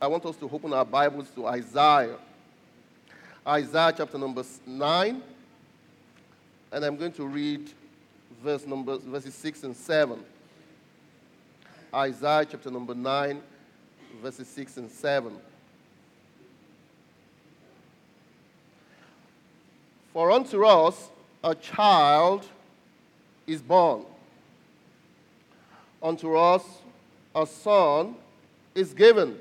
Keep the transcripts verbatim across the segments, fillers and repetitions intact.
I want us to open our Bibles to Isaiah. Isaiah chapter number nine. And I'm going to read verse number, verses six and seven. Isaiah chapter number nine, verses six and seven. For unto us a child is born. Unto us a son is given,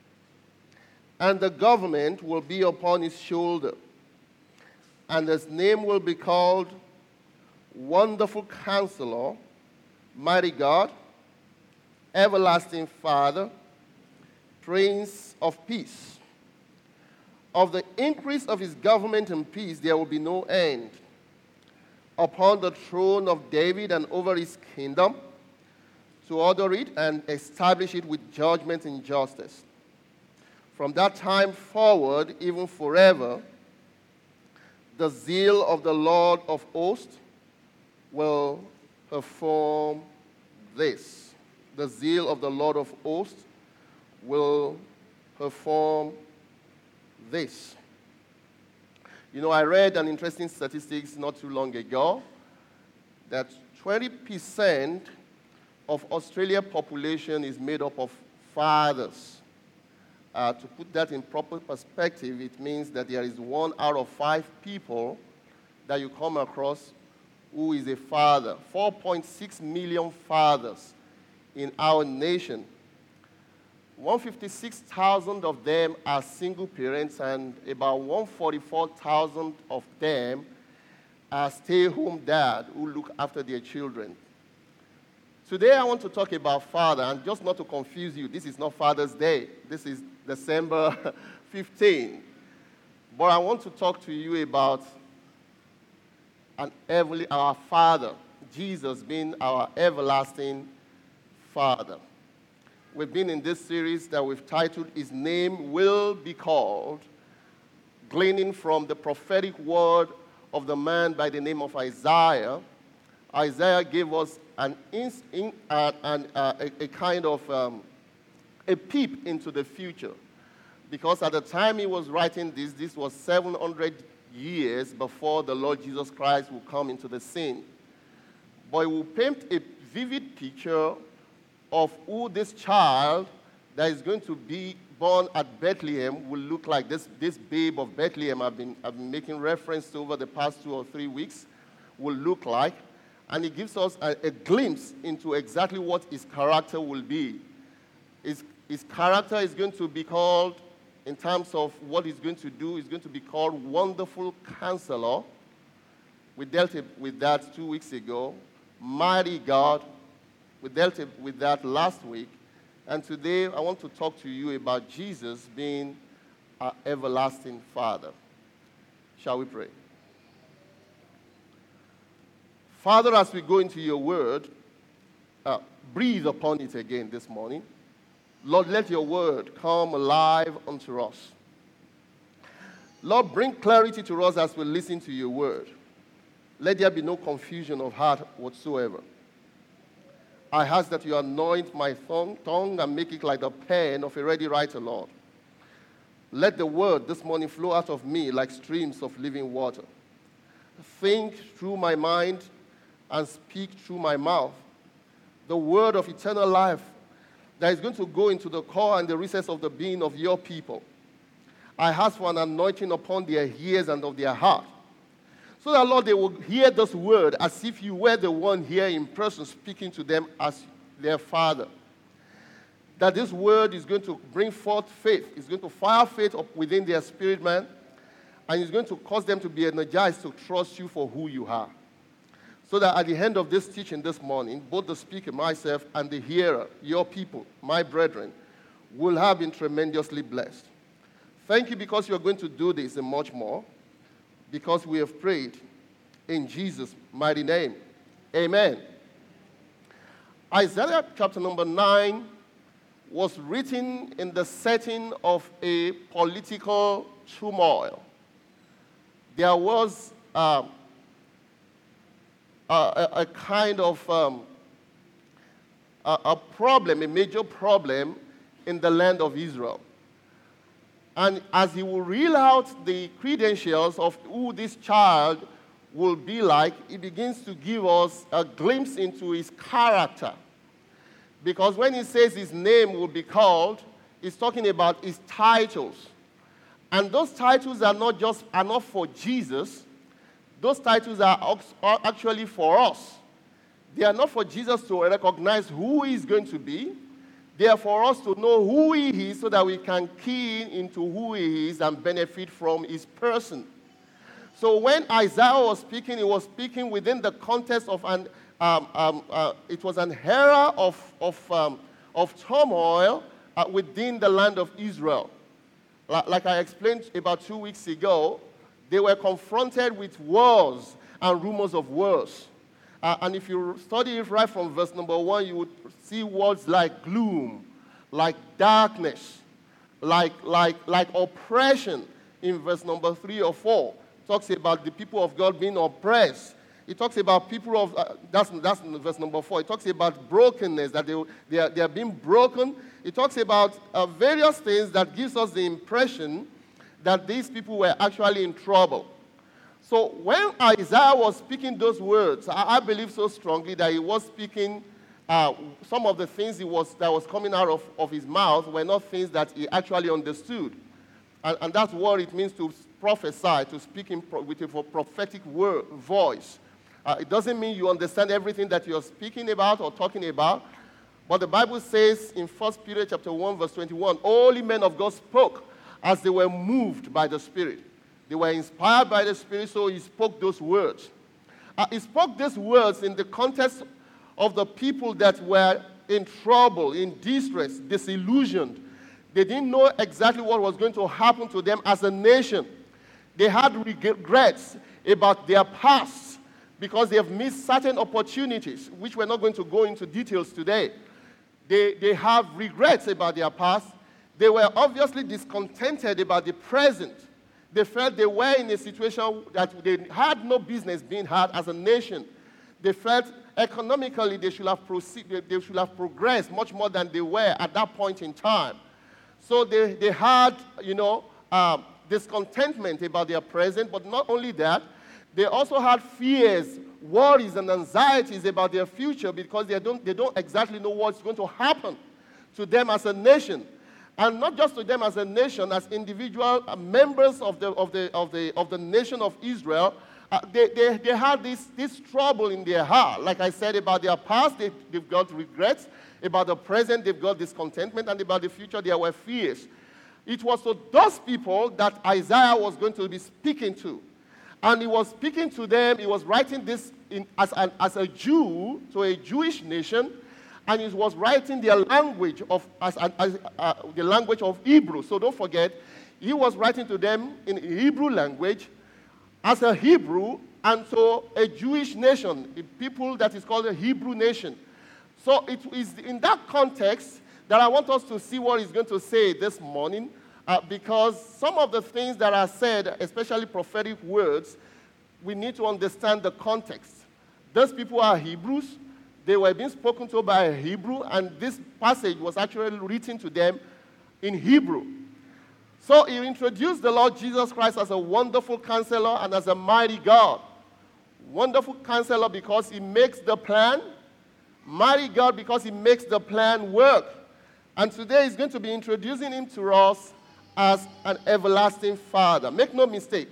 and the government will be upon his shoulder, and his name will be called Wonderful Counselor, Mighty God, Everlasting Father, Prince of Peace. Of the increase of his government and peace there will be no end, upon the throne of David and over his kingdom, to order it and establish it with judgment and justice. From that time forward, even forever, the zeal of the Lord of hosts will perform this. The zeal of the Lord of hosts will perform this. You know, I read an interesting statistics not too long ago that twenty percent of Australia's population is made up of fathers. Uh, to put that in proper perspective, it means that there is one out of five people that you come across who is a father. four point six million fathers in our nation. one hundred fifty-six thousand of them are single parents, and about one hundred forty-four thousand of them are stay-at-home dads who look after their children. Today I want to talk about father, and just not to confuse you, this is not Father's Day. This is December fifteenth. But I want to talk to you about an heavenly, our Father, Jesus being our everlasting Father. We've been in this series that we've titled, His Name Will Be Called, gleaning from the prophetic word of the man by the name of Isaiah. Isaiah gave us an, in, in, uh, an, uh, a, a kind of um, a peep into the future. Because at the time he was writing this, this was seven hundred years before the Lord Jesus Christ will come into the scene. But he will paint a vivid picture of who this child that is going to be born at Bethlehem will look like. This, this babe of Bethlehem I've been, I've been making reference to over the past two or three weeks will look like. And it gives us a, a glimpse into exactly what his character will be. His, his character is going to be called, in terms of what he's going to do, is going to be called Wonderful Counselor. We dealt with that two weeks ago. Mighty God. We dealt with that last week. And today I want to talk to you about Jesus being our everlasting Father. Shall we pray? Father, as we go into your word, uh, breathe upon it again this morning. Lord, let your word come alive unto us. Lord, bring clarity to us as we listen to your word. Let there be no confusion of heart whatsoever. I ask that you anoint my tongue, tongue and make it like the pen of a ready writer, Lord. Let the word this morning flow out of me like streams of living water. Think through my mind and speak through my mouth the word of eternal life that is going to go into the core and the recess of the being of your people. I ask for an anointing upon their ears and of their heart, so that, Lord, they will hear this word as if you were the one here in person speaking to them as their Father. That this word is going to bring forth faith. It's going to fire faith up within their spirit, man, and it's going to cause them to be energized to trust you for who you are. So that at the end of this teaching this morning, both the speaker, myself, and the hearer, your people, my brethren, will have been tremendously blessed. Thank you because you are going to do this and much more, because we have prayed in Jesus' mighty name. Amen. Isaiah chapter number nine was written in the setting of a political turmoil. There was uh, a, a kind of um, a, a problem, a major problem in the land of Israel. And as he will reel out the credentials of who this child will be like, he begins to give us a glimpse into his character. Because when he says his name will be called, he's talking about his titles. And those titles are not just are not for Jesus. Those titles are actually for us. They are not for Jesus to recognize who he's going to be. They are for us to know who he is so that we can key into who he is and benefit from his person. So when Isaiah was speaking, he was speaking within the context of an, um, um, uh, it was an era of, of, um, of turmoil uh, within the land of Israel. Like, like I explained about two weeks ago, they were confronted with wars and rumors of wars. Uh, and if you study it right from verse number one, you would see words like gloom, like darkness, like, like, like oppression in verse number three or four. It talks about the people of God being oppressed. It talks about people of, uh, that's, that's verse number four. It talks about brokenness, that they, they, are, they are being broken. It talks about uh, various things that gives us the impression that these people were actually in trouble. So when Isaiah was speaking those words, I, I believe so strongly that he was speaking, uh, some of the things he was, that was coming out of, of his mouth were not things that he actually understood. And, and that's what it means to prophesy, to speak in pro, with a prophetic word, voice. Uh, it doesn't mean you understand everything that you're speaking about or talking about. But the Bible says in First Peter chapter one, verse twenty-one, holy men of God spoke as they were moved by the Spirit. They were inspired by the Spirit, so he spoke those words. Uh, he spoke these words in the context of the people that were in trouble, in distress, disillusioned. They didn't know exactly what was going to happen to them as a nation. They had regrets about their past because they have missed certain opportunities, which we're not going to go into details today. They, they have regrets about their past. They were obviously discontented about the present. They felt they were in a situation that they had no business being had as a nation. They felt economically they should have proceed, they should have progressed much more than they were at that point in time. So they, they had, you know, um, discontentment about their present, but not only that, they also had fears, worries, and anxieties about their future because they don't, they don't exactly know what's going to happen to them as a nation. And not just to them as a nation, as individual members of the, of the, of the, of the nation of Israel, uh, they, they, they had this, this trouble in their heart. Like I said, about their past, they, they've got regrets. About the present, they've got discontentment. And about the future, there were fears. It was to those people that Isaiah was going to be speaking to. And he was speaking to them, he was writing this in, as, an, as a Jew to a Jewish nation, and he was writing their language of as, as uh, the language of Hebrew. So don't forget, he was writing to them in Hebrew language as a Hebrew, and so a Jewish nation, a people that is called a Hebrew nation. So it is in that context that I want us to see what he's going to say this morning, uh, because some of the things that are said, especially prophetic words, we need to understand the context. Those people are Hebrews. They were being spoken to by a Hebrew, and this passage was actually written to them in Hebrew. So he introduced the Lord Jesus Christ as a wonderful counselor and as a mighty God. Wonderful counselor because he makes the plan. Mighty God because he makes the plan work. And today he's going to be introducing him to us as an everlasting Father. Make no mistake.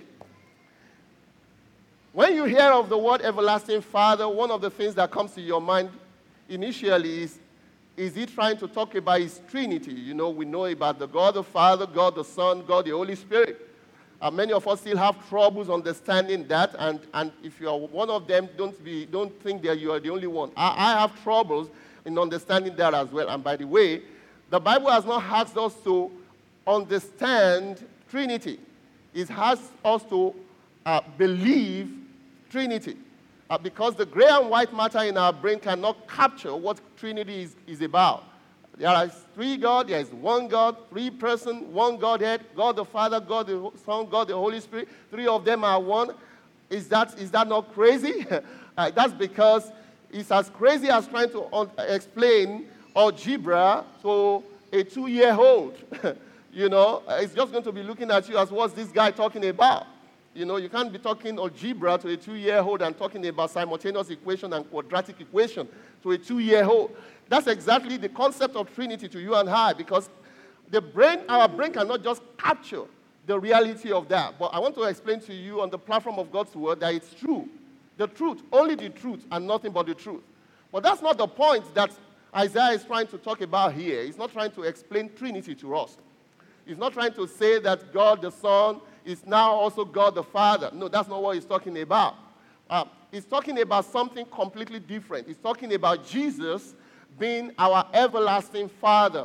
When you hear of the word everlasting Father, one of the things that comes to your mind initially is, is he trying to talk about his Trinity? You know, we know about the God the Father, God the Son, God the Holy Spirit. Uh, many of us still have troubles understanding that, and, and if you are one of them, don't, be, don't think that you are the only one. I, I have troubles in understanding that as well. And by the way, the Bible has not asked us to understand Trinity. It has us to uh, believe Trinity. Uh, because the gray and white matter in our brain cannot capture what Trinity is, is about. There are three gods, there is one God, three persons, one Godhead, God the Father, God the Son, God the Holy Spirit. Three of them are one. Is that, is that not crazy? uh, that's because it's as crazy as trying to un- explain algebra to a two-year-old. You know, it's just going to be looking at you as what's this guy talking about. You know, you can't be talking algebra to a two-year-old and talking about simultaneous equation and quadratic equation to a two-year-old. That's exactly the concept of Trinity to you and I, because the brain, our brain cannot just capture the reality of that. But I want to explain to you on the platform of God's word that it's true. The truth, only the truth and nothing but the truth. But that's not the point that Isaiah is trying to talk about here. He's not trying to explain Trinity to us. He's not trying to say that God the Son is now also God the Father. No, that's not what he's talking about. Uh, he's talking about something completely different. He's talking about Jesus being our everlasting Father.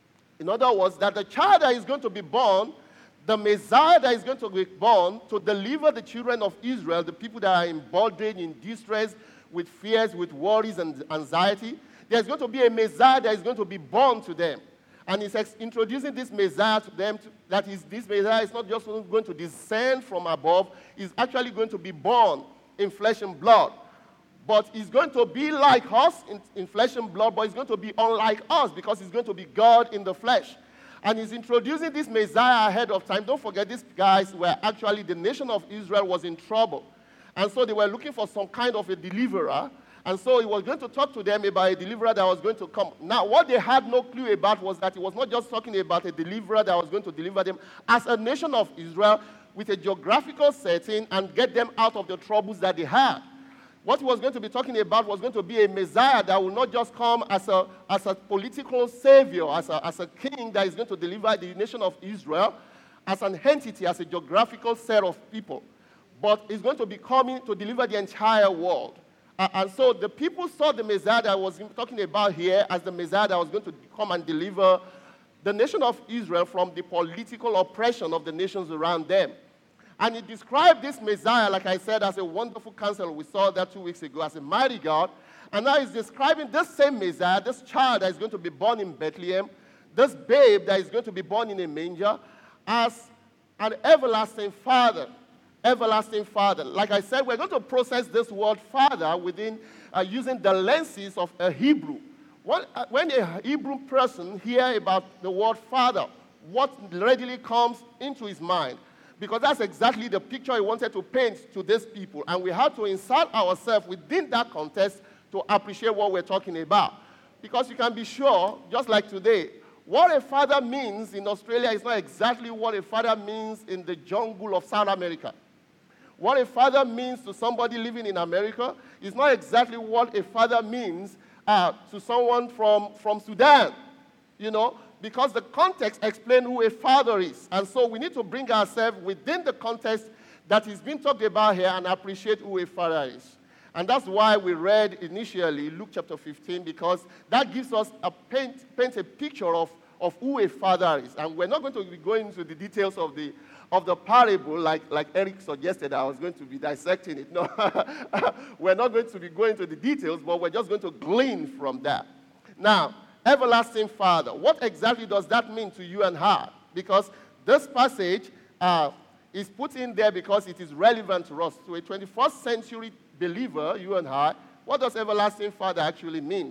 In other words, that the child that is going to be born, the Messiah that is going to be born to deliver the children of Israel, the people that are in bondage, in distress, with fears, with worries and anxiety, there's going to be a Messiah that is going to be born to them. And he's ex- introducing this Messiah to them, to, that is, this Messiah is not just going to descend from above, he's actually going to be born in flesh and blood. But he's going to be like us in, in flesh and blood, but he's going to be unlike us because he's going to be God in the flesh. And he's introducing this Messiah ahead of time. Don't forget, these guys were actually, the nation of Israel was in trouble. And so they were looking for some kind of a deliverer. And so he was going to talk to them about a deliverer that was going to come. Now, what they had no clue about was that he was not just talking about a deliverer that was going to deliver them as a nation of Israel with a geographical setting and get them out of the troubles that they had. What he was going to be talking about was going to be a Messiah that will not just come as a, as a political savior, as a, as a king that is going to deliver the nation of Israel as an entity, as a geographical set of people, but is going to be coming to deliver the entire world. Uh, and so the people saw the Messiah that I was talking about here as the Messiah that was going to come and deliver the nation of Israel from the political oppression of the nations around them. And he described this Messiah, like I said, as a wonderful counselor. We saw that two weeks ago, as a mighty God. And now he's describing this same Messiah, this child that is going to be born in Bethlehem, this babe that is going to be born in a manger, as an everlasting Father. Everlasting Father. Like I said, we're going to process this word Father within uh, using the lenses of a Hebrew. When, uh, when a Hebrew person hears about the word Father, what readily comes into his mind? Because that's exactly the picture he wanted to paint to these people. And we have to insert ourselves within that context to appreciate what we're talking about. Because you can be sure, just like today, what a father means in Australia is not exactly what a father means in the jungle of South America. What a father means to somebody living in America is not exactly what a father means uh, to someone from, from Sudan, you know, because the context explains who a father is. And so we need to bring ourselves within the context that is being talked about here and appreciate who a father is. And that's why we read initially Luke chapter fifteen, because that gives us a paint, paint a picture of, of who a father is. And we're not going to be going into the details of the of the parable, like, like Eric suggested, I was going to be dissecting it. No, we're not going to be going into the details, but we're just going to glean from that. Now, everlasting Father, what exactly does that mean to you and her? Because this passage uh, is put in there because it is relevant to us. To a twenty-first century believer, you and I, what does everlasting Father actually mean?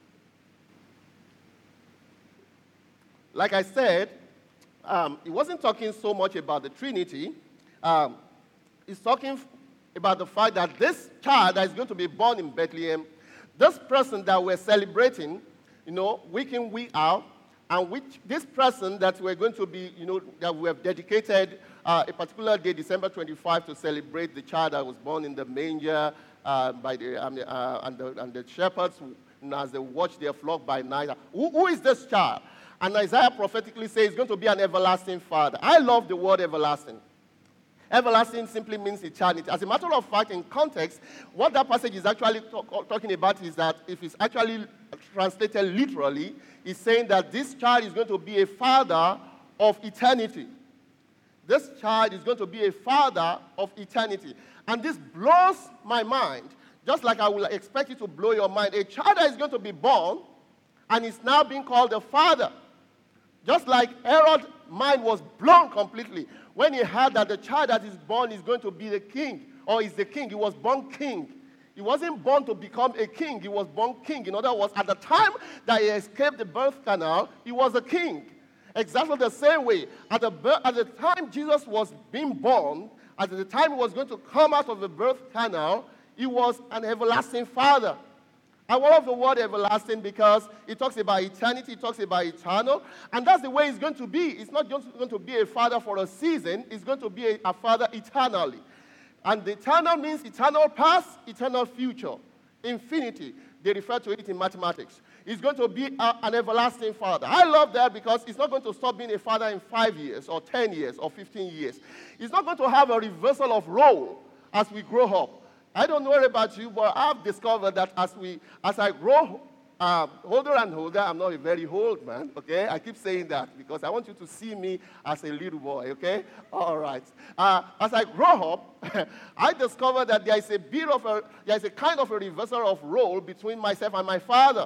Like I said, Um, he wasn't talking so much about the Trinity. Um, he's talking f- about the fact that this child that is going to be born in Bethlehem, this person that we're celebrating, you know, week in, week out, and which this person that we're going to be, you know, that we have dedicated uh, a particular day, December twenty-fifth, to celebrate the child that was born in the manger uh, by the, um, uh, and, the, and the shepherds, you know, as they watch their flock by night. Who, who is this child? And Isaiah prophetically says he's going to be an everlasting Father. I love the word everlasting. Everlasting simply means eternity. As a matter of fact, in context, what that passage is actually talk, talking about is that if it's actually translated literally, it's saying that this child is going to be a father of eternity. This child is going to be a father of eternity. And this blows my mind, just like I will expect it to blow your mind. A child that is going to be born and is now being called a father. Just like Herod's mind was blown completely when he heard that the child that is born is going to be the king, or is the king. He was born king. He wasn't born to become a king. He was born king. In other words, at the time that he escaped the birth canal, he was a king. Exactly the same way. At the, at the time Jesus was being born, at the time he was going to come out of the birth canal, he was an everlasting Father. I love the word everlasting because it talks about eternity, it talks about eternal, and that's the way it's going to be. It's not just going to be a father for a season, it's going to be a, a father eternally. And the eternal means eternal past, eternal future, infinity. They refer to it in mathematics. He's going to be a, an everlasting father. I love that because he's not going to stop being a father in five years or ten years or fifteen years. He's not going to have a reversal of role as we grow up. I don't know about you, but I've discovered that as we, as I grow uh, older and older, I'm not a very old man, okay? I keep saying that because I want you to see me as a little boy, okay? All right. Uh, as I grow up, I discovered that there is a bit of a, there is a kind of a reversal of role between myself and my father.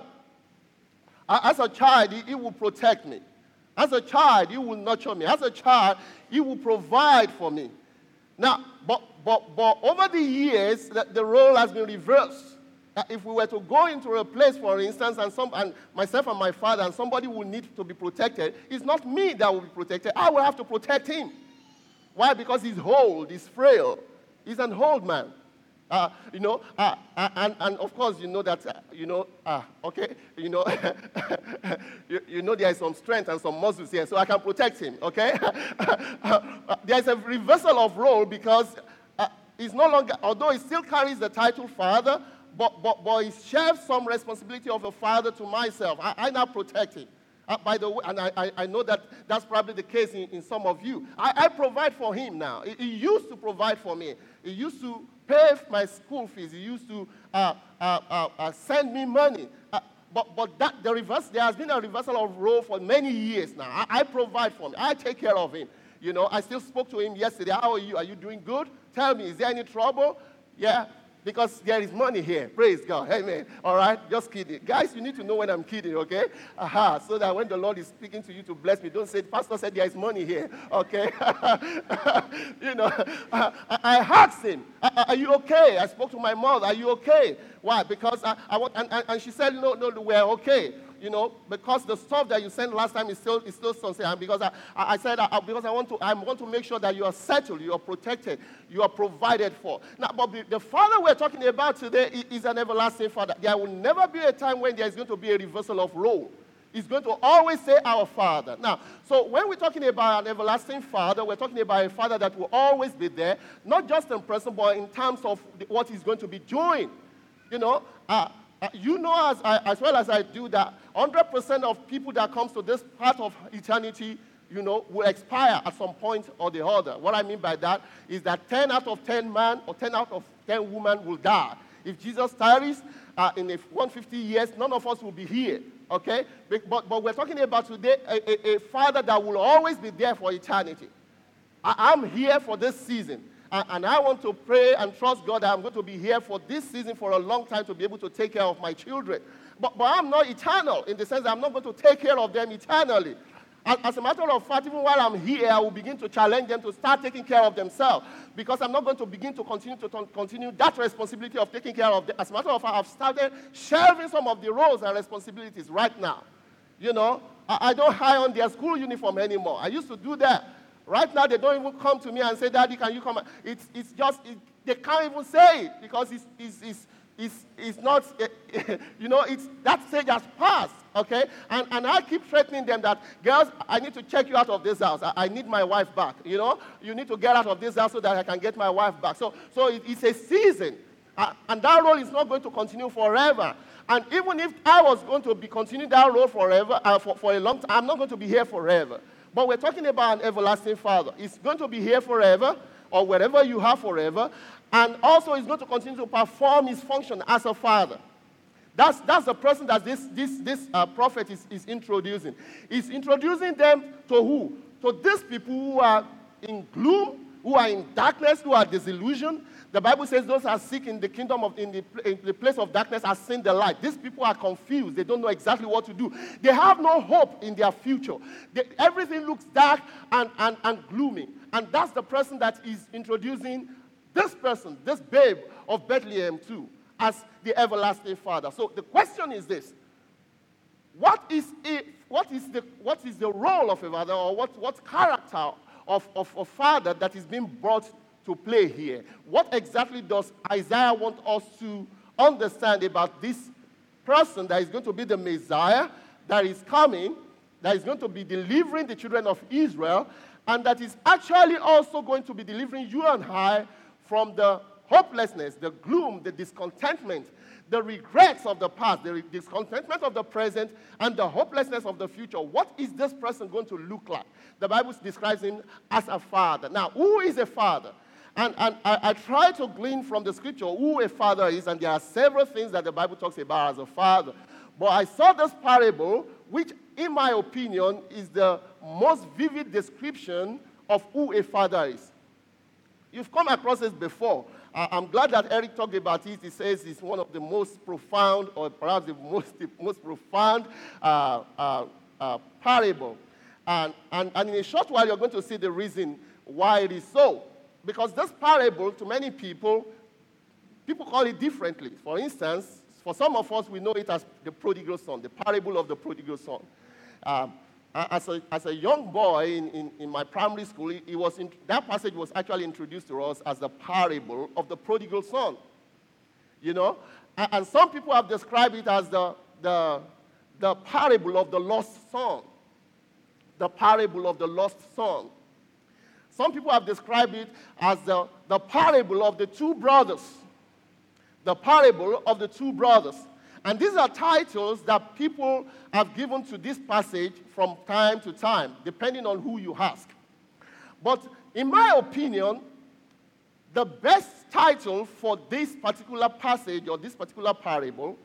Uh, as a child, he, he will protect me. As a child, he will nurture me. As a child, he will provide for me. Now, but, but, but over the years, the, the role has been reversed. Uh, if we were to go into a place, for instance, and, some, and myself and my father, and somebody will need to be protected, it's not me that will be protected. I will have to protect him. Why? Because he's old, he's frail. He's an old man. Uh, you know, uh, uh, and, and of course, you know that, uh, you know, uh, okay, you know, you, you know there is some strength and some muscles here, so I can protect him, okay? uh, there is a reversal of role because uh, he's no longer, although he still carries the title father, but, but, but he shares some responsibility of a father to myself. I, I now protect him. Uh, by the way, and I, I, I know that that's probably the case in, in some of you. I, I provide for him now. He, he used to provide for me. He used to pay my school fees. He used to uh, uh, uh, uh, send me money. Uh, but but that, the reverse, there has been a reversal of role for many years now. I, I provide for him. I take care of him. You know, I still spoke to him yesterday. How are you? Are you doing good? Tell me, is there any trouble? Yeah. Because there is money here. Praise God. Amen. All right? Just kidding. Guys, you need to know when I'm kidding, okay? Aha. So that when the Lord is speaking to you to bless me, don't say, Pastor said there is money here, okay? you know, I, I asked him, are you okay? I spoke to my mother, are you okay? Why? Because I, I want, and, and she said, no, no, we're okay. You know, because the stuff that you sent last time is still is still something. And because I, I said I, because I want to I want to make sure that you are settled, you are protected, you are provided for. Now, but the, the Father we're talking about today is, is an everlasting Father. There will never be a time when there is going to be a reversal of role. He's going to always say our Father. Now, so when we're talking about an everlasting Father, we're talking about a Father that will always be there, not just in person, but in terms of the, what He's going to be doing. You know. Uh, Uh, you know as, I, as well as I do that one hundred percent of people that comes to this part of eternity, you know, will expire at some point or the other. What I mean by that is that ten out of ten men or ten out of ten women will die. If Jesus tarries uh, in one hundred fifty years, none of us will be here, okay? But, but we're talking about today a, a, a Father that will always be there for eternity. I, I'm here for this season. And I want to pray and trust God that I'm going to be here for this season for a long time to be able to take care of my children. But, but I'm not eternal in the sense that I'm not going to take care of them eternally. As, as a matter of fact, even while I'm here, I will begin to challenge them to start taking care of themselves because I'm not going to begin to continue to t- continue that responsibility of taking care of them. As a matter of fact, I've started sharing some of the roles and responsibilities right now. You know, I, I don't hire on their school uniform anymore. I used to do that. Right now, they don't even come to me and say, Daddy, can you come? It's, it's just, it, they can't even say it because it's, it's, it's, it's, it's not, you know, it's, that stage has passed, okay? And, and I keep threatening them that, girls, I need to check you out of this house. I, I need my wife back, you know? You need to get out of this house so that I can get my wife back. So, so it, it's a season, uh, and that role is not going to continue forever. And even if I was going to be continuing that role forever, uh, for, for a long time, I'm not going to be here forever. But we're talking about an everlasting Father. He's going to be here forever, or wherever you are forever, and also he's going to continue to perform his function as a father. That's, that's the person that this, this, this uh, prophet is, is introducing. He's introducing them to who? To these people who are in gloom, who are in darkness, who are disillusioned. The Bible says those are sick in the kingdom of, in the, in the place of darkness are seen the light. These people are confused. They don't know exactly what to do. They have no hope in their future. They, everything looks dark and, and, and gloomy. And that's the person that is introducing this person, this babe of Bethlehem too, as the everlasting Father. So the question is this. what is it, what is the what is the role of a father, or what, what character of, of a father that is being brought to play here? What exactly does Isaiah want us to understand about this person that is going to be the Messiah, that is coming, that is going to be delivering the children of Israel, and that is actually also going to be delivering you and I from the hopelessness, the gloom, the discontentment, the regrets of the past, the discontentment of the present, and the hopelessness of the future? What is this person going to look like? The Bible describes him as a father. Now, who is a father? And, and I, I try to glean from the scripture who a father is, and there are several things that the Bible talks about as a father. But I saw this parable, which, in my opinion, is the most vivid description of who a father is. You've come across this before. Uh, I'm glad that Eric talked about it. He says it's one of the most profound, or perhaps the most, the most profound uh, uh, uh, parable. And, and, and in a short while, you're going to see the reason why it is so. Because this parable, to many people, people call it differently. For instance, for some of us, we know it as the prodigal son, the parable of the prodigal son. Um, as, a, as a young boy in, in, in my primary school, it, it was in, that passage was actually introduced to us as the parable of the prodigal son. You know? And, and some people have described it as the, the, the parable of the lost son. The parable of the lost son. Some people have described it as the, the parable of the two brothers. The parable of the two brothers. And these are titles that people have given to this passage from time to time, depending on who you ask. But in my opinion, the best title for this particular passage or this particular parable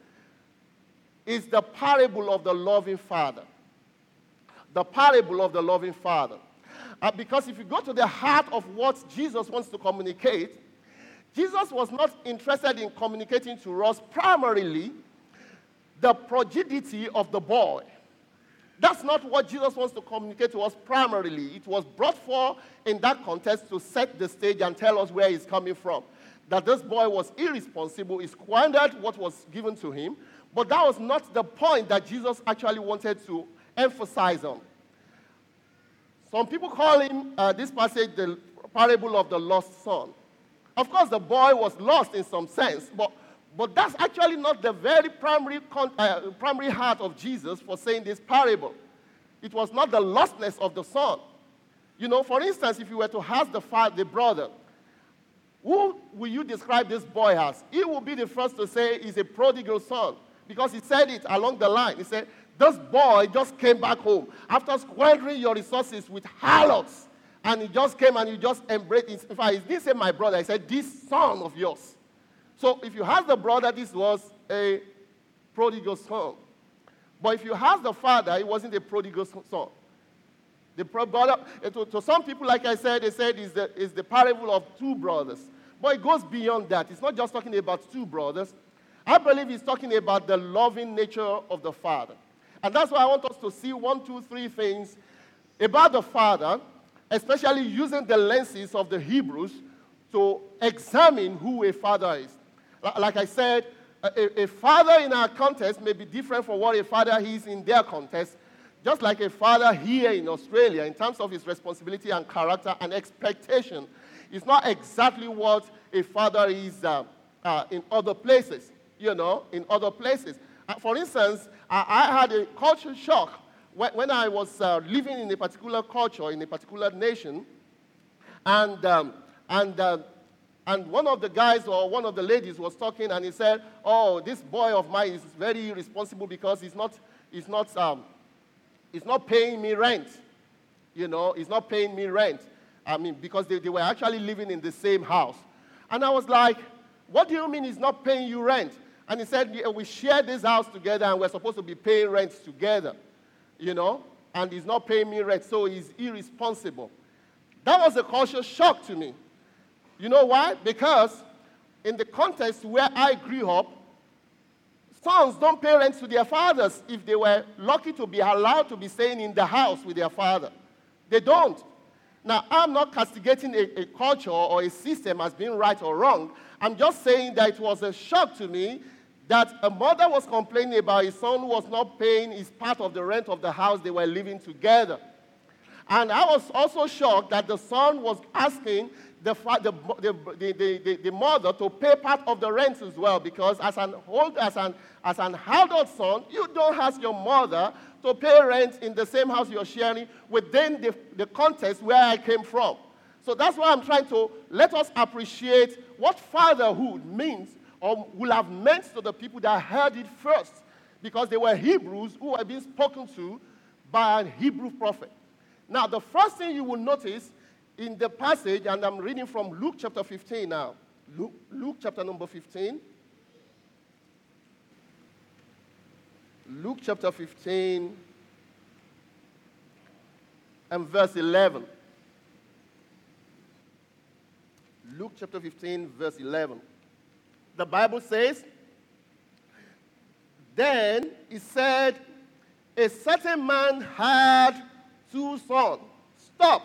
is the parable of the loving father. The parable of the loving father. Uh, because if you go to the heart of what Jesus wants to communicate, Jesus was not interested in communicating to us primarily the prodigality of the boy. That's not what Jesus wants to communicate to us primarily. It was brought forth in that context to set the stage and tell us where he's coming from. That this boy was irresponsible, he squandered what was given to him, but that was not the point that Jesus actually wanted to emphasize on. Some people call him, uh, this passage, the parable of the lost son. Of course, the boy was lost in some sense, but, but that's actually not the very primary, con- uh, primary heart of Jesus for saying this parable. It was not the lostness of the son. You know, for instance, if you were to ask the father, the brother, who will you describe this boy as? He will be the first to say he's a prodigal son, because he said it along the line. He said, this boy just came back home after squandering your resources with harlots. And he just came and he just embraced it. In fact, he didn't say my brother. He said, this son of yours. So if you ask the brother, this was a prodigal son. But if you ask the father, it wasn't a prodigal son. The brother, to, to some people, like I said, they said it's the, it's the parable of two brothers. But it goes beyond that. It's not just talking about two brothers. I believe it's talking about the loving nature of the father. And that's why I want us to see one, two, three things about the father, especially using the lenses of the Hebrews to examine who a father is. Like I said, a, a father in our context may be different from what a father is in their context, just like a father here in Australia, in terms of his responsibility and character and expectation, is not exactly what a father is uh, uh, in other places, you know, in other places. Uh, for instance, I, I had a culture shock when, when I was uh, living in a particular culture, in a particular nation, and, um, and, uh, and one of the guys or one of the ladies was talking, and he said, oh, this boy of mine is very irresponsible because he's not, he's not, um, he's not paying me rent. You know, he's not paying me rent. I mean, because they, they were actually living in the same house. And I was like, what do you mean he's not paying you rent? And he said, yeah, we share this house together and we're supposed to be paying rent together, you know, and he's not paying me rent, so he's irresponsible. That was a culture shock to me. You know why? Because in the context where I grew up, sons don't pay rent to their fathers if they were lucky to be allowed to be staying in the house with their father. They don't. Now, I'm not castigating a, a culture or a system as being right or wrong. I'm just saying that it was a shock to me that a mother was complaining about his son who was not paying his part of the rent of the house they were living together. And I was also shocked that the son was asking the, the, the, the, the, the mother to pay part of the rent as well, because as an old, as an, as an adult son, you don't ask your mother to pay rent in the same house you're sharing within the, the context where I came from. So that's why I'm trying to let us appreciate what fatherhood means or will have meant to the people that heard it first, because they were Hebrews who were being spoken to by a Hebrew prophet. Now, the first thing you will notice in the passage, and I'm reading from Luke chapter fifteen now. Luke, Luke chapter number fifteen. Luke chapter fifteen and verse eleven. Luke chapter fifteen, verse eleven. The Bible says, then he said, a certain man had two sons. Stop.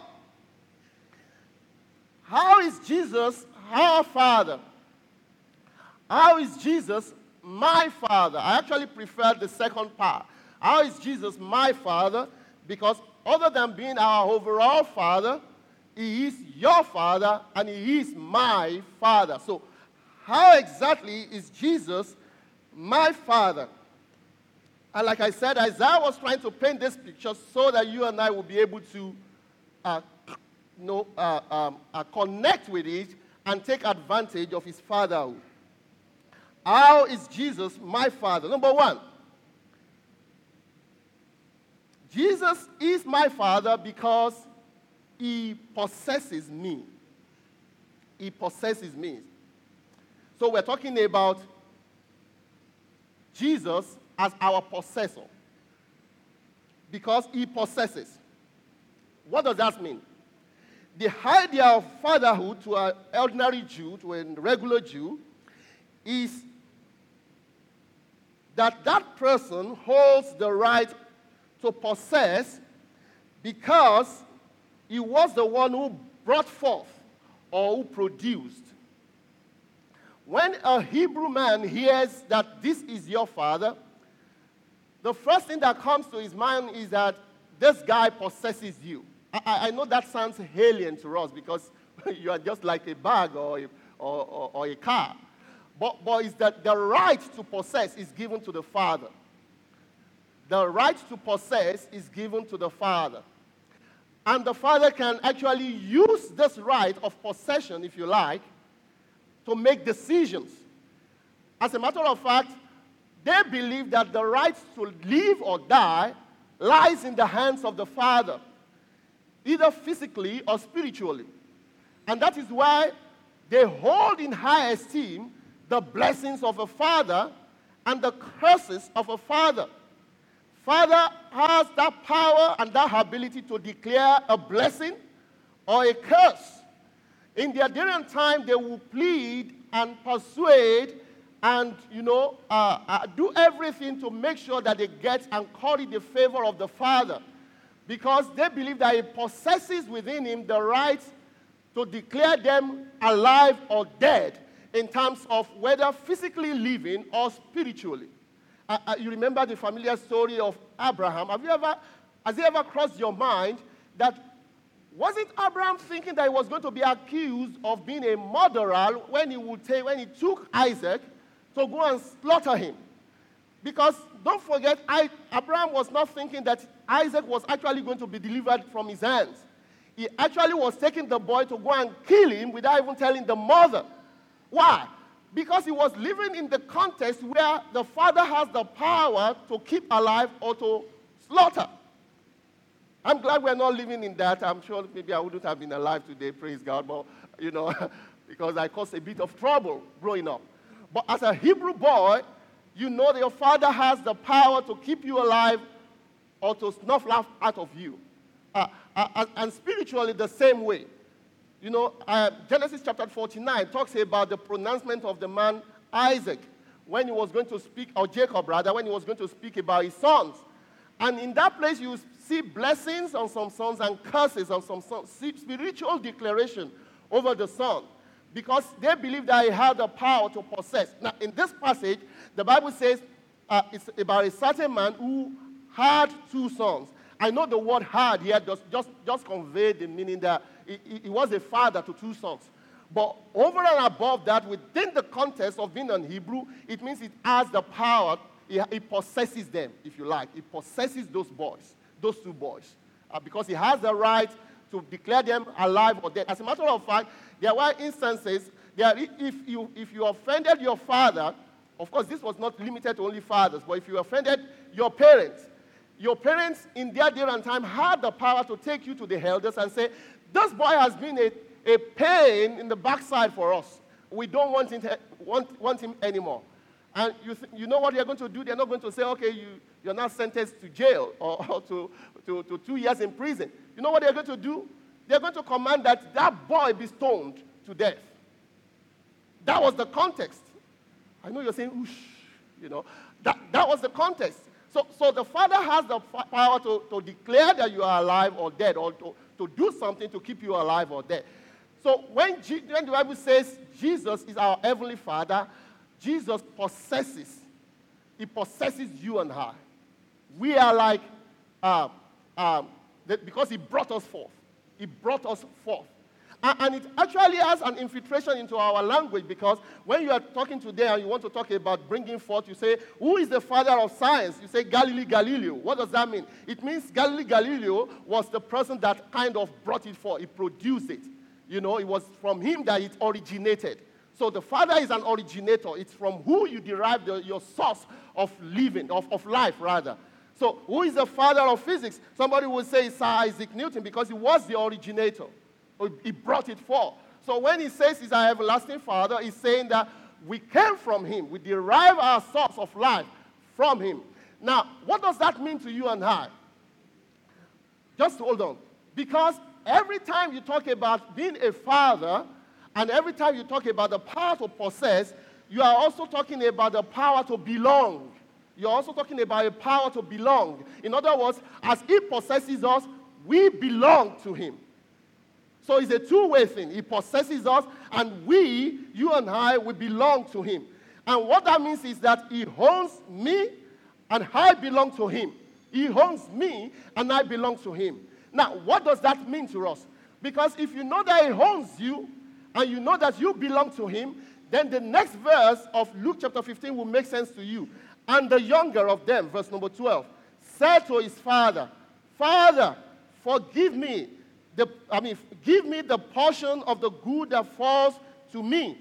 How is Jesus our Father? How is Jesus my Father? I actually prefer the second part. How is Jesus my Father? Because other than being our overall Father, he is your Father and he is my Father. So how exactly is Jesus my Father? And like I said, Isaiah was trying to paint this picture so that you and I will be able to uh, know, uh, um, uh, connect with it and take advantage of his fatherhood. How is Jesus my Father? Number one, Jesus is my Father because he possesses me. He possesses me. So we're talking about Jesus as our possessor because he possesses. What does that mean? The idea of fatherhood to an ordinary Jew, to a regular Jew, is that that person holds the right to possess because he was the one who brought forth or who produced. When a Hebrew man hears that this is your father, the first thing that comes to his mind is that this guy possesses you. I, I know that sounds alien to us because you are just like a bag or a, or, or, or a car. But, but it's that the right to possess is given to the father. The right to possess is given to the father. And the father can actually use this right of possession, if you like, to make decisions. As a matter of fact, they believe that the right to live or die lies in the hands of the father, either physically or spiritually. And that is why they hold in high esteem the blessings of a father and the curses of a father. Father has that power and that ability to declare a blessing or a curse. In the Adarian time, they will plead and persuade and, you know, uh, uh, do everything to make sure that they get and curry the favor of the Father, because they believe that he possesses within him the right to declare them alive or dead in terms of whether physically living or spiritually. Uh, uh, you remember the familiar story of Abraham. Have you ever, has it ever crossed your mind that wasn't Abraham thinking that he was going to be accused of being a murderer when he would take, when he took Isaac to go and slaughter him? Because don't forget, I, Abraham was not thinking that Isaac was actually going to be delivered from his hands. He actually was taking the boy to go and kill him without even telling the mother. Why? Because he was living in the context where the father has the power to keep alive or to slaughter. I'm glad we're not living in that. I'm sure maybe I wouldn't have been alive today, praise God, but, you know, because I caused a bit of trouble growing up. But as a Hebrew boy, you know that your father has the power to keep you alive or to snuff life out of you. Uh, uh, and spiritually, the same way. You know, uh, Genesis chapter forty-nine talks about the pronouncement of the man Isaac when he was going to speak, or Jacob rather, when he was going to speak about his sons. And in that place, you see blessings on some sons and curses on some sons, spiritual declaration over the son. because they believed that he had the power to possess. Now, in this passage, the Bible says uh, it's about a certain man who had two sons. I know the word had here just, just, just conveyed the meaning that he, he was a father to two sons. But over and above that, within the context of being an Hebrew, it means it has the power, it, it possesses them, if you like. It possesses those boys, those two boys, uh, because he has the right to declare them alive or dead. As a matter of fact, there were instances, there, if, you, if you offended your father, of course this was not limited to only fathers, but if you offended your parents, your parents in their day and time had the power to take you to the elders and say, this boy has been a, a pain in the backside for us. We don't want him, want, want him anymore. And you, th- you know what they're going to do? They're not going to say, okay, you, you're now sentenced to jail or, or to, to, to two years in prison. You know what they're going to do? They're going to command that that boy be stoned to death. That was the context. I know you're saying, oosh, you know. That, that was the context. So, so the father has the f- power to, to declare that you are alive or dead, or to, to do something to keep you alive or dead. So when, G- when the Bible says Jesus is our heavenly Father, Jesus possesses. He possesses you and I. We are like, um, um, the, because he brought us forth. He brought us forth. And, and it actually has an infiltration into our language, because when you are talking today and you want to talk about bringing forth, you say, who is the father of science? You say Galileo Galileo. What does that mean? It means Galileo Galileo was the person that kind of brought it forth. He produced it. You know, it was from him that it originated. So the father is an originator. It's from who you derive the, your source of living, of, of life, rather. So who is the father of physics? Somebody would say Sir Isaac Newton, because he was the originator. He brought it forth. So when he says he's our everlasting father, he's saying that we came from him. We derive our source of life from him. Now, what does that mean to you and I? Just hold on. Because every time you talk about being a father, and every time you talk about the power to possess, you are also talking about the power to belong. You're also talking about a power to belong. In other words, as he possesses us, we belong to him. So it's a two-way thing. He possesses us, and we, you and I, we belong to him. And what that means is that he owns me, and I belong to him. He owns me, and I belong to him. Now, what does that mean to us? Because if you know that he owns you, and you know that you belong to him, then the next verse of Luke chapter fifteen will make sense to you. And the younger of them, verse number twelve, said to his father, Father, forgive me. The, I mean, give me the portion of the good that falls to me.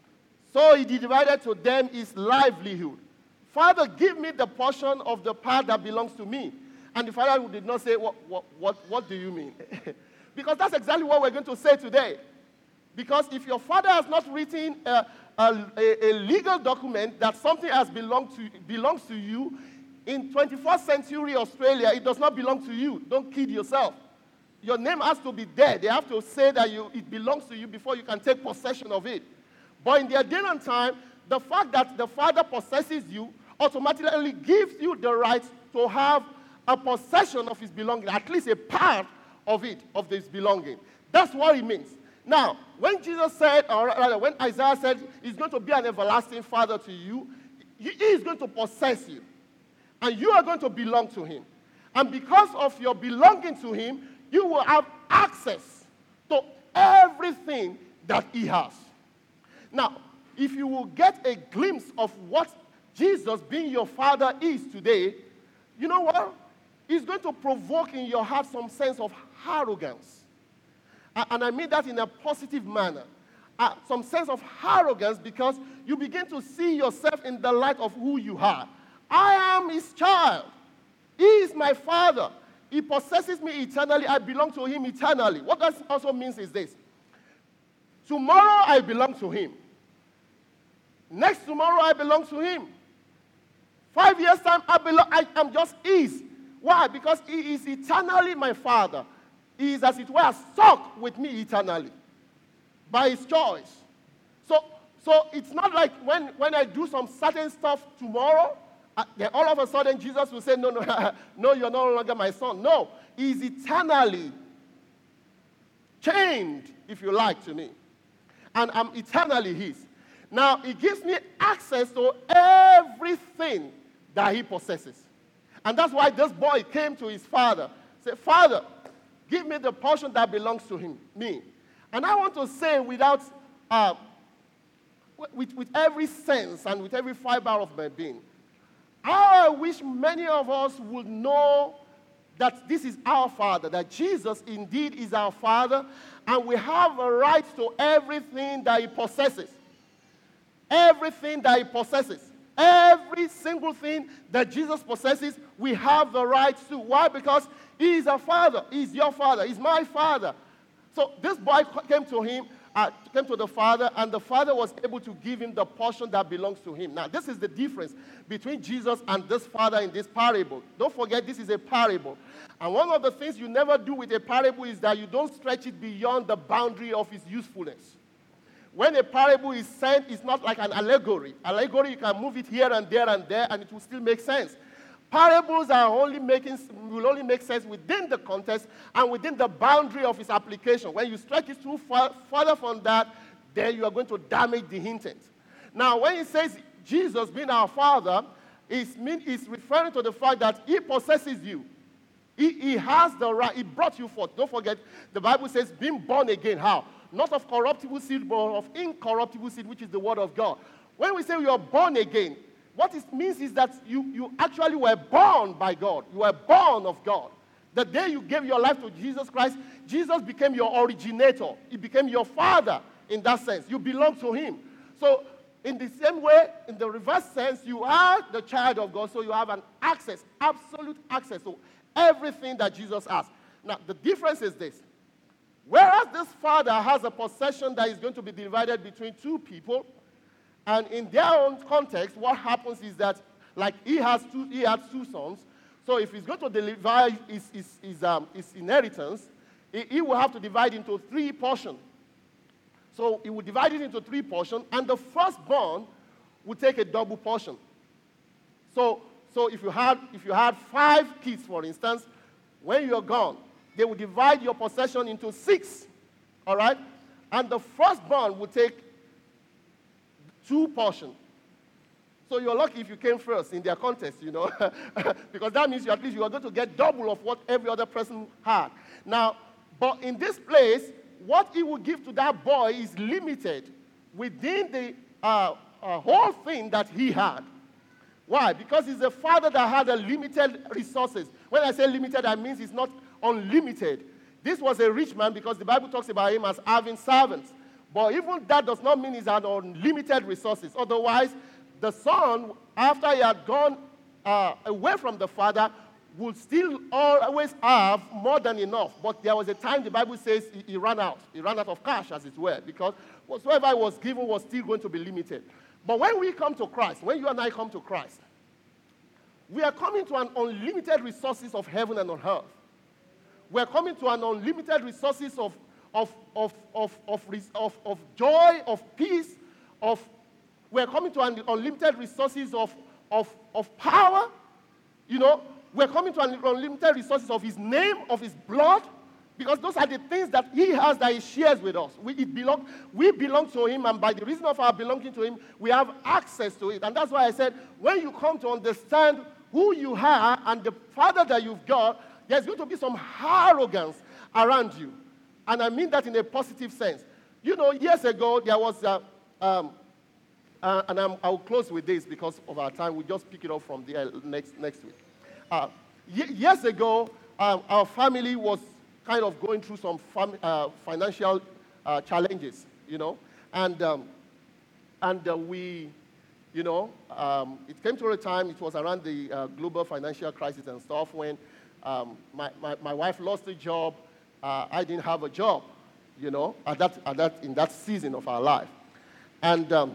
So he divided to them his livelihood. Father, give me the portion of the part that belongs to me. And the father did not say, what, what, what, what do you mean? Because that's exactly what we're going to say today. Because if your father has not written a, a, a legal document that something has belonged to, belongs to you, in twenty-first century Australia, it does not belong to you. Don't kid yourself. Your name has to be there. They have to say that you, it belongs to you before you can take possession of it. But in their day and time, the fact that the father possesses you automatically gives you the right to have a possession of his belonging, at least a part of it, of his belonging. That's what it means. Now, when Jesus said, or rather, when Isaiah said he's going to be an everlasting father to you, he is going to possess you. And you are going to belong to him. And because of your belonging to him, you will have access to everything that he has. Now, if you will get a glimpse of what Jesus being your father is today, you know what? He's going to provoke in your heart some sense of arrogance. And I mean that in a positive manner. Uh, some sense of arrogance, because you begin to see yourself in the light of who you are. I am his child. He is my father. He possesses me eternally. I belong to him eternally. What that also means is this. Tomorrow I belong to him. Next tomorrow I belong to him. Five years time I belong. I am just his. Why? Because he is eternally my father. He is, as it were, stuck with me eternally by his choice. So, so it's not like when, when I do some certain stuff tomorrow, uh, then all of a sudden Jesus will say, no, no, no, you're no longer my son. No, he is eternally chained, if you like, to me. and I'm eternally his. Now, he gives me access to everything that he possesses. And that's why this boy came to his father. Said, Father, give me the portion that belongs to him, me. And I want to say without, uh, with, with every sense and with every fiber of my being, I wish many of us would know that this is our Father, that Jesus indeed is our Father, and we have a right to everything that he possesses. Everything that he possesses. Every single thing that Jesus possesses, we have the right to. Why? Because he is our Father. He is your Father. He's my Father. So this boy came to him, uh, came to the Father, and the Father was able to give him the portion that belongs to him. Now, this is the difference between Jesus and this Father in this parable. Don't forget, this is a parable. And one of the things you never do with a parable is that you don't stretch it beyond the boundary of its usefulness. When a parable is sent, it's not like an allegory. Allegory, you can move it here and there and there, and it will still make sense. Parables are only making, will only make sense within the context and within the boundary of its application. When you stretch it too far, further from that, then you are going to damage the intent. Now, when it says Jesus being our Father, it's, mean, it's referring to the fact that he possesses you. He, he has the right. He brought you forth. Don't forget, the Bible says being born again. How? Not of corruptible seed, but of incorruptible seed, which is the word of God. When we say we are born again, what it means is that you, you actually were born by God. You were born of God. The day you gave your life to Jesus Christ, Jesus became your originator. He became your father in that sense. You belong to him. So in the same way, in the reverse sense, you are the child of God, so you have an access, absolute access to everything that Jesus has. Now, the difference is this. Whereas this father has a possession that is going to be divided between two people, and in their own context, what happens is that, like he has two, he has two sons, so if he's going to divide his, his, his, um, his inheritance, he, he will have to divide into three portions. So he will divide it into three portions, and the firstborn will take a double portion. So, so if you had if you had five kids, for instance, when you're gone, they will divide your possession into six, all right? And the firstborn will take two portions. So you're lucky if you came first in their contest, you know, because that means you, at least you are going to get double of what every other person had. Now, but in this place, what he will give to that boy is limited within the uh, uh, whole thing that he had. Why? Because he's a father that had a limited resources. When I say limited, that means it's not unlimited. This was a rich man because the Bible talks about him as having servants. But even that does not mean he's had unlimited resources. Otherwise, the son, after he had gone uh, away from the father, would still always have more than enough. But there was a time the Bible says he, he ran out. He ran out of cash, as it were, because whatsoever was given was still going to be limited. But when we come to Christ, when you and I come to Christ, we are coming to an unlimited resources of heaven and on earth. We're coming to an unlimited resources of, of, of, of, of, of, of joy, of peace, of, we're coming to an unlimited resources of, of, of power, you know. We're coming to an unlimited resources of his name, of his blood, because those are the things that he has that he shares with us. We, it belong, we belong to him, and by the reason of our belonging to him, we have access to it. And that's why I said, when you come to understand who you are and the Father that you've got, there's going to be some arrogance around you. And I mean that in a positive sense. You know, years ago, there was, a, um, uh, and I'm, I'll close with this because of our time. We'll just pick it up from there next, next week. Uh, y- years ago, um, our family was kind of going through some fam- uh, financial uh, challenges, you know. And, um, and uh, we, you know, um, it came to a time, it was around the uh, global financial crisis and stuff, when um, my, my, my wife lost a job. Uh, I didn't have a job, you know, at that, at that, in that season of our life. And, um,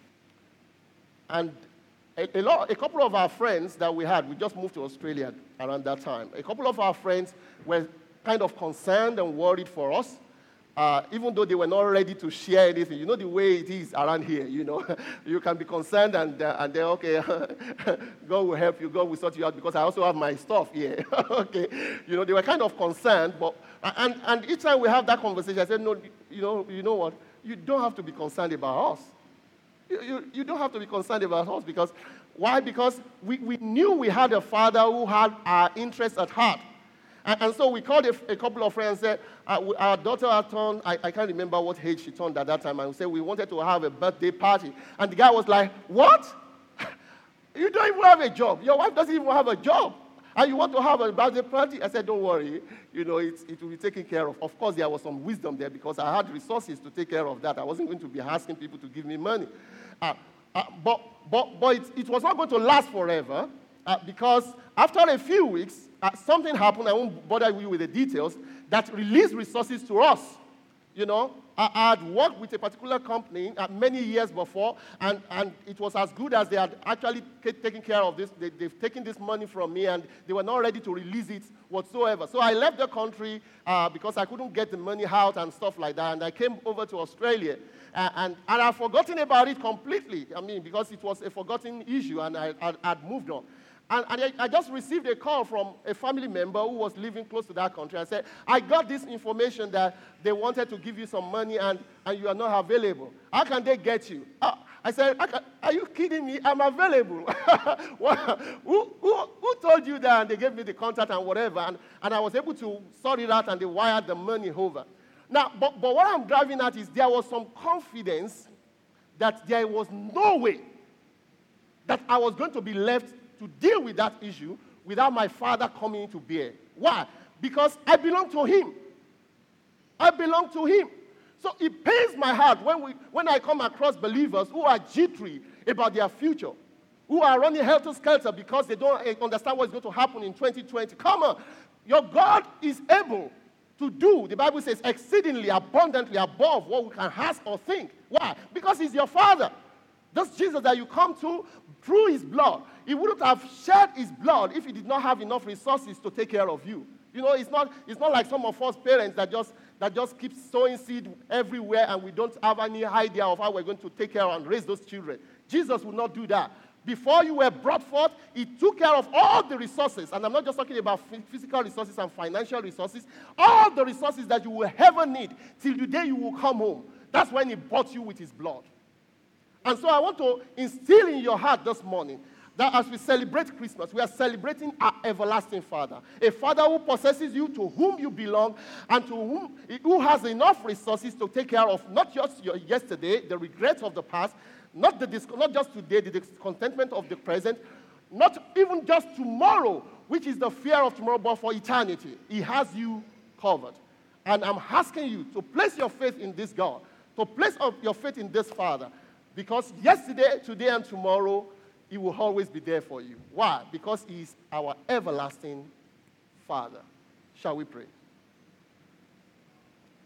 and a, a, lot, a couple of our friends that we had, we just moved to Australia around that time. A couple of our friends were kind of concerned and worried for us, uh, even though they were not ready to share anything. You know the way it is around here, you know. You can be concerned and, uh, and then, okay, God will help you, God will sort you out, because I also have my stuff here. Okay. You know, they were kind of concerned, but, and, and each time we have that conversation, I said, no, you know, you know what, you don't have to be concerned about us. You, you, you don't have to be concerned about us because, why? Because we, we knew we had a father who had our interests at heart. And, and so we called a, a couple of friends and said, uh, our daughter had turned, I, I can't remember what age she turned at that time, and we said we wanted to have a birthday party. And the guy was like, what? You don't even have a job. Your wife doesn't even have a job. And you want to have a birthday party? I said, don't worry. You know, it, it will be taken care of. Of course, there was some wisdom there because I had resources to take care of that. I wasn't going to be asking people to give me money. Uh, uh, but but, but it, it was not going to last forever uh, because after a few weeks, uh, something happened. I won't bother you with the details. That released resources to us. You know, I, I had worked with a particular company uh, many years before, and, and it was as good as they had actually taken care of this. They, they've taken this money from me, and they were not ready to release it whatsoever. So I left the country uh, because I couldn't get the money out and stuff like that, and I came over to Australia. Uh, and, and I've forgotten about it completely, I mean, because it was a forgotten issue, and I had moved on. And, and I, I just received a call from a family member who was living close to that country. I said, I got this information that they wanted to give you some money and, and you are not available. How can they get you? Uh, I said, I can, are you kidding me? I'm available. who, who, who told you that? And they gave me the contact and whatever. And, and I was able to sort it out and they wired the money over. Now, but, but what I'm driving at is there was some confidence that there was no way that I was going to be left to deal with that issue without my father coming to bear. Why? Because I belong to him. I belong to him. So it pains my heart when, we, when I come across believers who are jittery about their future, who are running helter-skelter because they don't understand what's going to happen in twenty twenty. Come on. Your God is able to do, the Bible says, exceedingly abundantly above what we can ask or think. Why? Because he's your father. This Jesus that you come to through his blood, he wouldn't have shed his blood if he did not have enough resources to take care of you. You know, it's not, it's not like some of us parents that just, that just keep sowing seed everywhere and we don't have any idea of how we're going to take care and raise those children. Jesus would not do that. Before you were brought forth, he took care of all the resources. And I'm not just talking about physical resources and financial resources. All the resources that you will ever need till the day you will come home. That's when he bought you with his blood. And so I want to instill in your heart this morning that as we celebrate Christmas, we are celebrating our everlasting Father. A Father who possesses you, to whom you belong, and to whom who has enough resources to take care of not just your yesterday, the regrets of the past, not, the, not just today, the discontentment of the present, not even just tomorrow, which is the fear of tomorrow, but for eternity. He has you covered. And I'm asking you to place your faith in this God, to place your faith in this Father, because yesterday, today, and tomorrow, he will always be there for you. Why? Because he is our everlasting Father. Shall we pray?